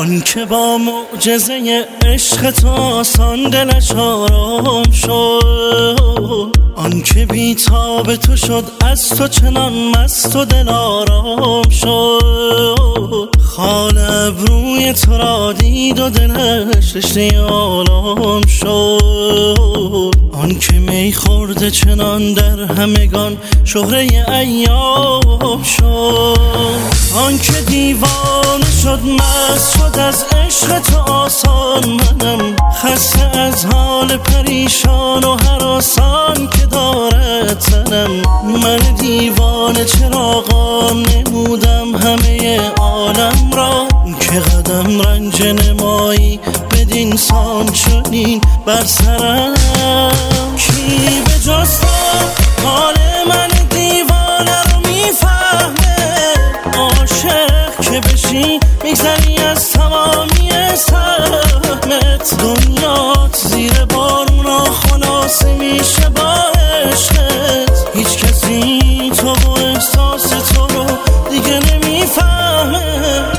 آن که با معجزه عشق تو آسان دلش آرام شد، آن که بی‌تاب تو شد از تو چنان مست و دل آرام شد. خال ابروی تو را دید و دلش رشته آلام شد، آن که می خورده چنان در همگان شهره ایام شد. آن که دیوانه شد مست شد از عشق تو آسان، منم خسته از حال پریشان و هراسان که دارد تنم. من دیوانه چراغان نمودم همه عالم را، که قدم رنج نمایی بدین سان چنین بر سرم. کی به جز تو حال من دیوانه رو میفهمه؟ عاشق که بشی میگذری از تمامی سهمت، دنیات زیر بارونا خلاصه میشه با عشقت. هیچ کسی تو و احساس تو رو دیگه نمیفهمه.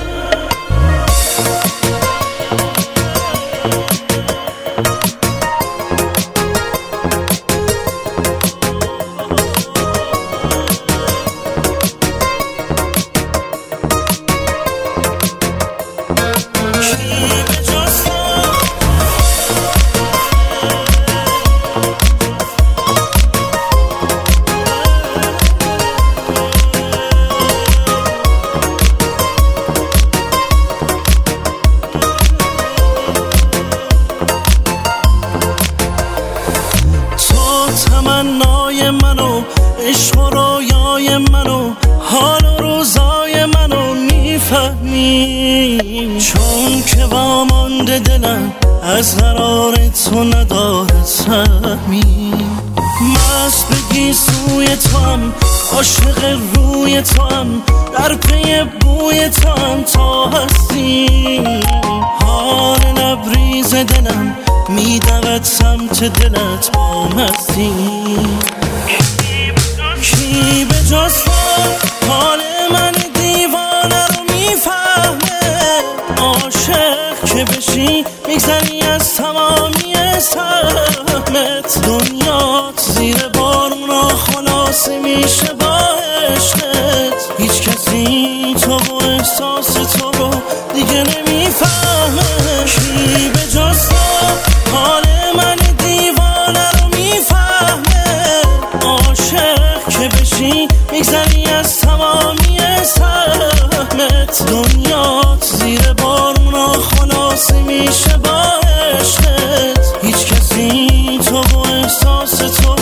تمنای منو، عشق و رویای منو، حال و روزای منو میفهمی. چون که وامانده دلم از قرار تو نداره سهمی. مست بگی سوی تو هم، عاشق روی تو هم، در پی بوی تو هم تا هستی. حال لبریز دلم میدود سمت دلت با مستی. کی به جز تو حال من دیوانه رو میفهمه؟ عاشق که بشی میگذری از تمامی سهمت، دنیات زیر بارونا خلاصه میشه با عشقت. هیچ کسی تو و احساس تو رو دیگه نمیفهمه. کی به جز تو حال من دیوانه رو میفهمه؟ عاشق که بشی میگذری از تمامی سهمت، دنیات زیر بارونا خلاصه میشه با عشقت. هیچ کسی تو و احساس تو